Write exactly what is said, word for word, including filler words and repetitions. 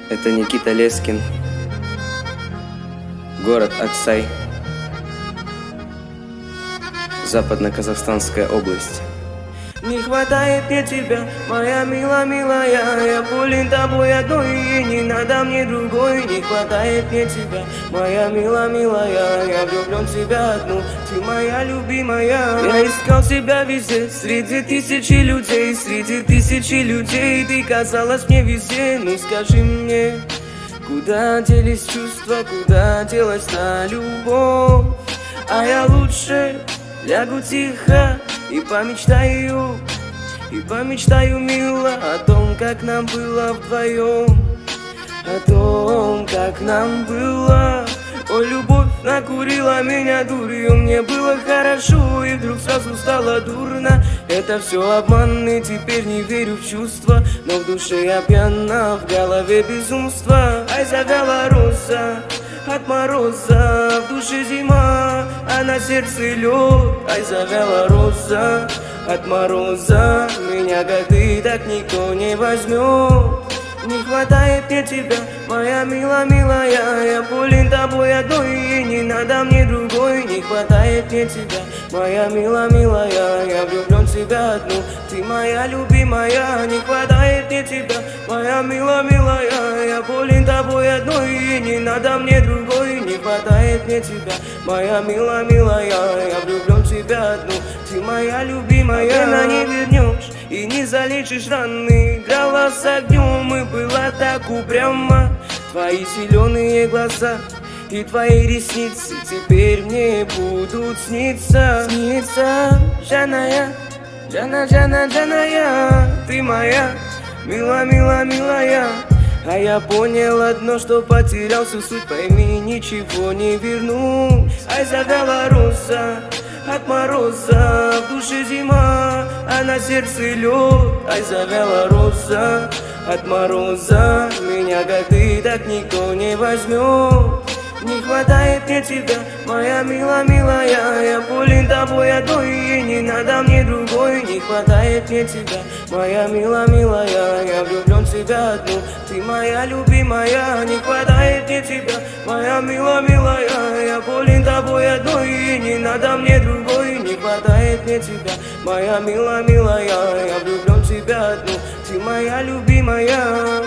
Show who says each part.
Speaker 1: Это Никита Лескин, город Аксай, Западно-Казахстанская область.
Speaker 2: Не хватает мне тебя, моя мила, милая. Я болен тобой одной, и не надо мне другой. Не хватает мне тебя, моя мила, милая. Я влюблен в тебя одну, ты моя любимая. Я искал тебя везде, среди тысячи людей. Среди тысячи людей ты казалась мне везде. Ну скажи мне, куда делись чувства, куда делась та любовь? А я лучше лягу тихо и помечтаю, и помечтаю, мило, о том, как нам было вдвоем, о том, как нам было. Ой, любовь накурила меня дурью, мне было хорошо, и вдруг сразу стало дурно. Это все обман, и теперь не верю в чувства, но в душе я пьяна, в голове безумство. Ай, завяла роза от мороза, в душе зима, а на сердце лед. Ай, завяла роза от мороза, меня как ты так никто не возьмет. Не хватает мне тебя, моя мила, милая. Я болен тобой одной, и не надо мне другой. Не хватает мне тебя, моя мила, милая. Я влюблен в тебя одну, ты моя любимая. Не хватает мне тебя, моя мила, милая. Я болен тобой одной, и не надо мне другой. Не хватает мне тебя, моя мила, милая. Я влюблен в тебя одну, ты моя любимая. Время не вернешь и не залечишь раны. Играла с огнем и была так упряма. Твои зеленые глаза и твои ресницы теперь мне будут сниться. Снится, Жаная, Жана, Жана, Жаная. Ты моя, мила, мила, милая. А я понял одно, что потерял всю суть. Пойми, ничего не верну. Ай, завяла роза от мороза, в душе зима, а на сердце лед. Ай, завяла роза от мороза, меня как ты так никто не возьмет. Не хватает мне тебя, моя мила, милая. Я болен тобой одной, и не надо мне другой. Не хватает мне тебя, моя мила, милая. Я влюблен в тебя одну, ты моя любимая. Не хватает мне тебя, моя мила, милая. Я болен тобой одной, и не надо мне другой. Не хватает мне тебя, моя мила, милая. Я влюблен в тебя одну, ты моя любимая.